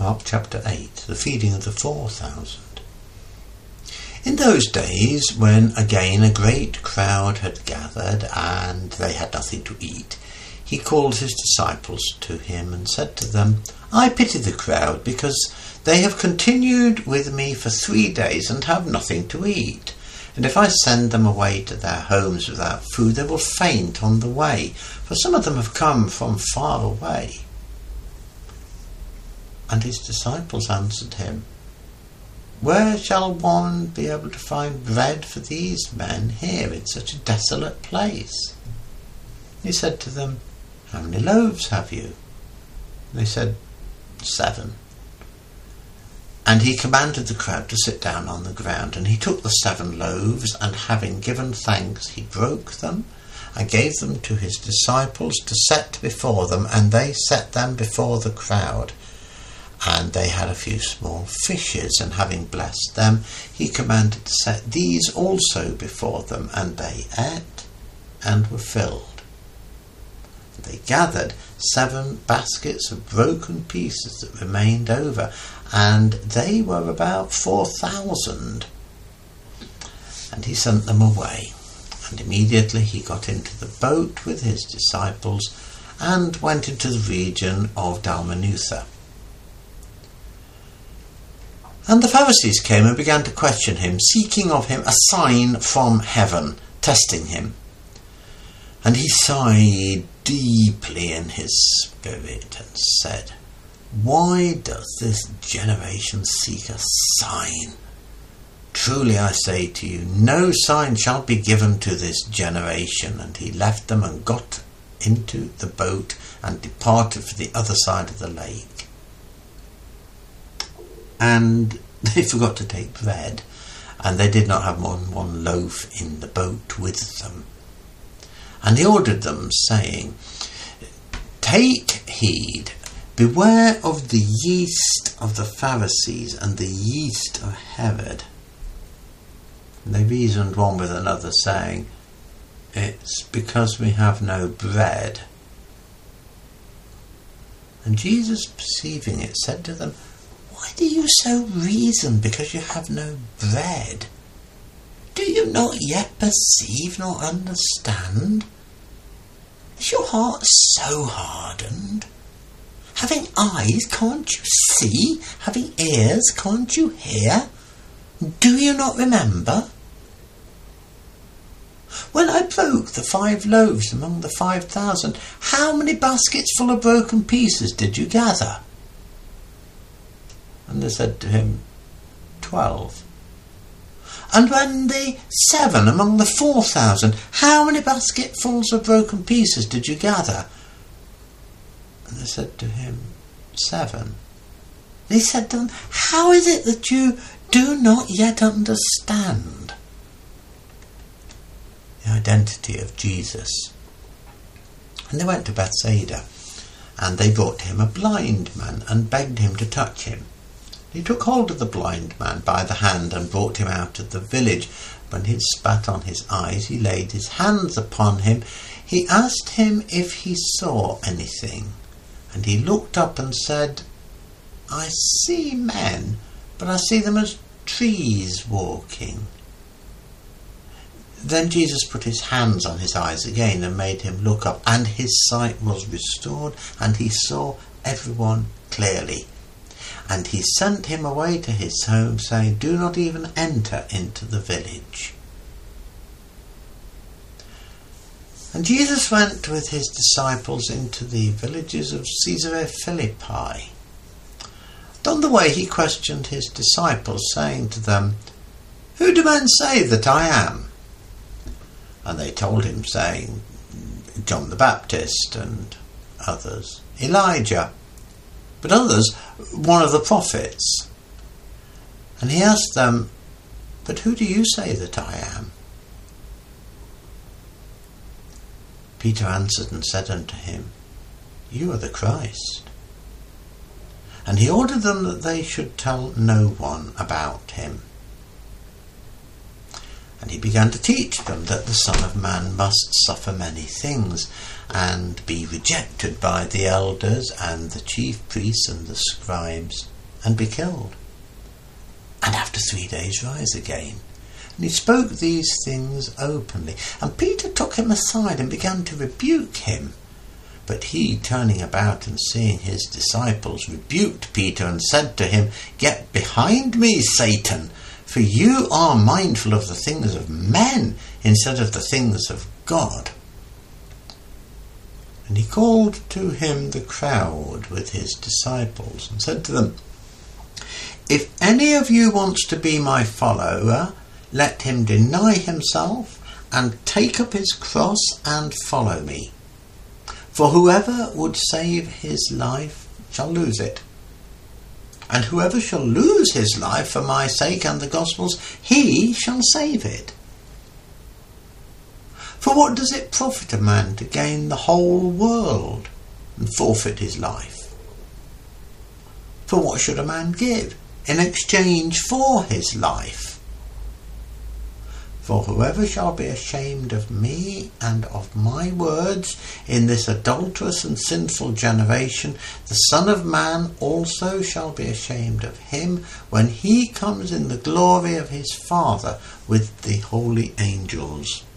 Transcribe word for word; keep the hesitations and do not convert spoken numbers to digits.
Mark chapter eight, the feeding of the four thousand. In those days, when again a great crowd had gathered and they had nothing to eat, he called his disciples to him and said to them, I pity the crowd, because they have continued with me for three days and have nothing to eat. And if I send them away to their homes without food, they will faint on the way, for some of them have come from far away. And his disciples answered him, Where shall one be able to find bread for these men here in such a desolate place? He said to them, How many loaves have you? And they said, Seven. And he commanded the crowd to sit down on the ground, and he took the seven loaves, and having given thanks, he broke them, and gave them to his disciples to set before them, and they set them before the crowd. And they had a few small fishes, and having blessed them, he commanded to set these also before them, and they ate and were filled. They gathered seven baskets of broken pieces that remained over, and they were about four thousand. And he sent them away, and immediately he got into the boat with his disciples, and went into the region of Dalmanutha. And the Pharisees came and began to question him, seeking of him a sign from heaven, testing him. And he sighed deeply in his spirit and said, Why does this generation seek a sign? Truly I say to you, no sign shall be given to this generation. And he left them and got into the boat and departed for the other side of the lake. And they forgot to take bread, and they did not have more than one loaf in the boat with them. And he ordered them, saying, Take heed, beware of the yeast of the Pharisees and the yeast of Herod. And they reasoned one with another, saying, It's because we have no bread. And Jesus, perceiving it, said to them, Why do you so reason, because you have no bread? Do you not yet perceive nor understand? Is your heart so hardened? Having eyes, can't you see? Having ears, can't you hear? Do you not remember? When I broke the five loaves among the five thousand, how many baskets full of broken pieces did you gather? And they said to him, Twelve. And when the seven among the four thousand, how many basketfuls of broken pieces did you gather? And they said to him, Seven. And he said to them, How is it that you do not yet understand? The identity of Jesus. And they went to Bethsaida, and they brought to him a blind man, and begged him to touch him. He took hold of the blind man by the hand and brought him out of the village. When he had spat on his eyes, he laid his hands upon him. He asked him if he saw anything. And he looked up and said, I see men, but I see them as trees walking. Then Jesus put his hands on his eyes again and made him look up, and his sight was restored, and he saw everyone clearly. And he sent him away to his home, saying, Do not even enter into the village. And Jesus went with his disciples into the villages of Caesarea Philippi. And on the way he questioned his disciples, saying to them, Who do men say that I am? And they told him, saying, John the Baptist, and others, Elijah, but others, one of the prophets. And he asked them, But who do you say that I am? Peter answered and said unto him, You are the Christ. And he ordered them that they should tell no one about him. And he began to teach them that the Son of Man must suffer many things, and be rejected by the elders and the chief priests and the scribes, and be killed, and after three days rise again. And he spoke these things openly. And Peter took him aside and began to rebuke him. But he, turning about and seeing his disciples, rebuked Peter and said to him, "Get behind me, Satan, for you are mindful of the things of men instead of the things of God." And he called to him the crowd with his disciples and said to them, "If any of you wants to be my follower, let him deny himself and take up his cross and follow me. For whoever would save his life shall lose it. And whoever shall lose his life for my sake and the gospel's, he shall save it. For what does it profit a man to gain the whole world and forfeit his life? For what should a man give in exchange for his life? For whoever shall be ashamed of me and of my words in this adulterous and sinful generation, the Son of Man also shall be ashamed of him when he comes in the glory of his Father with the holy angels."